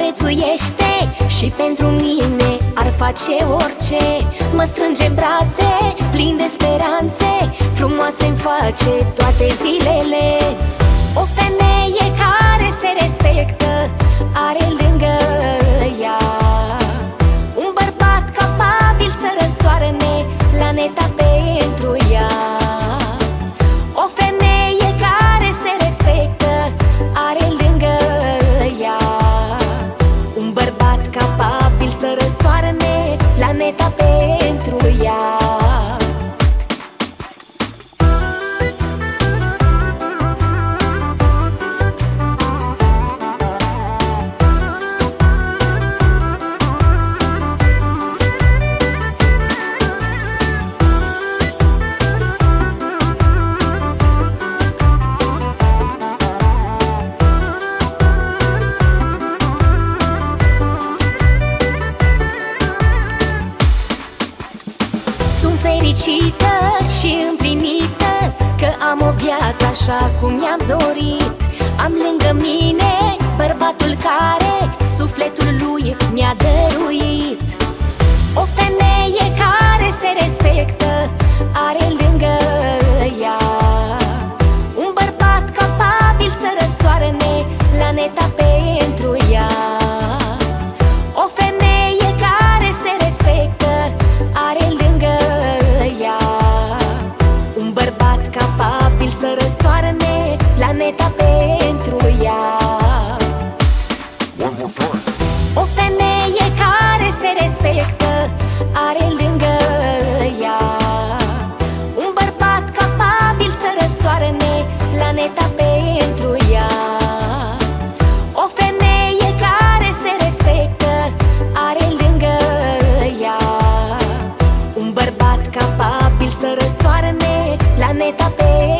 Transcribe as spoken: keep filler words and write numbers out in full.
prețuiește și pentru mine ar face orice. Mă strânge în brațe, plin de speranțe, frumoase-mi face toate zilele. O femeie care se respectă are lângă ea un bărbat capabil să răstoarne planeta pentru ea. O femeie care se respectă are lângă ea un bărbat capabil să răstoarne planeta pentru ea. Fericită și împlinită că am o viață așa cum mi-am dorit. Am lângă mine bărbatul care sufletul lui mi-a dăruit. O femeie care se respectă are lângă ea un bărbat capabil să răstoarne planeta pentru ea. O femeie care se respectă are lângă un bărbat capabil să răstoarne planeta pentru ea. O femeie care se respectă are lângă ea un bărbat capabil să răstoarne planeta pentru ea. O femeie care se respectă are lângă ea un bărbat capabil să răstoarne planeta pe